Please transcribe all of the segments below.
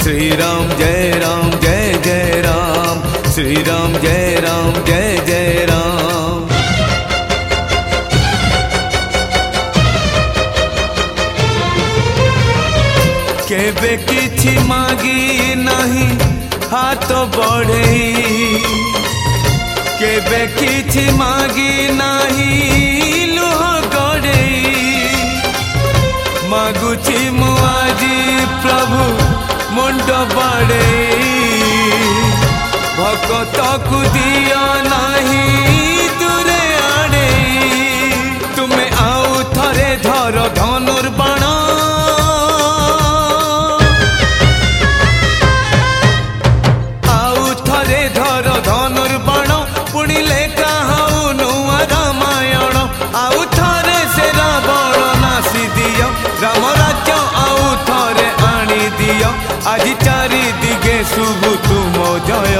श्री राम जय राम जय जय राम, श्री राम जय राम जय जय राम। केबे किछि मागी नहीं हाथ बढ़ई, केबे किछि मागी नहीं लुह गड़ई। मागुछि मु आजी प्रभु मुंड बड़ई, भगत को दिया नहीं दूरे आड़े। तुम्हें आउ थरे धर धनुर्बाण, आउ थरे धर धनुर्बाण, पुणी लेखा हऊ नुआ रामायण। आउ थरे से रावण नासी दियो, राम राज्य आउ थरे आनी दियो। आज चारि दिगे शुभ तुम जय,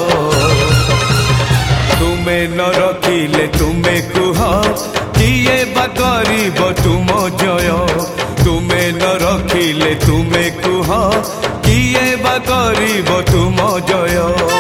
तुमे न रखिले तुमे कुह, किए बा करिब तुम जय। तुमे न रखिले तुमे कुह, किए बा करिब तुम जय।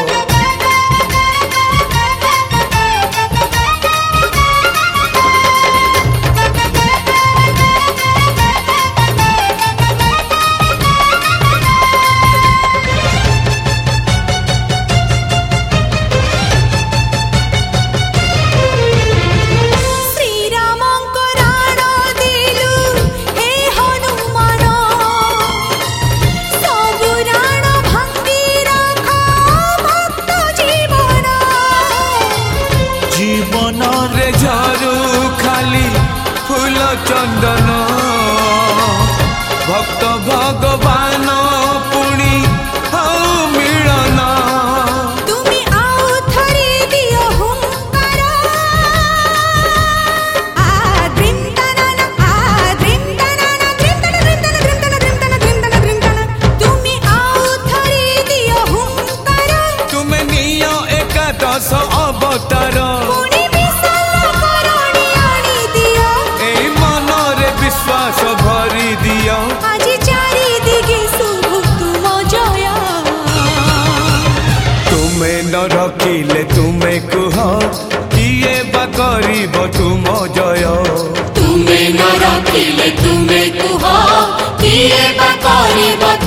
चंदन भक्त भगवान पुणी हऊ मिलन। तुमी आउ थरे दियो हुंकार, आद्रिम तनन आद्रिम तनन द्रिम तन द्रिम तन द्रिम तन द्रिम तन द्रिम तन द्रिम तन। तुमी आउ थरे दियो हुंकार, तुमे नियो एकादश अवतार। भरी दिया आज चारि दिगे शुभ तुम जय। तुमे न रखिले तुमे कुह, किए बा करिब तुम जय। तुमे न रखिले तुमे कुह, किए बा करिब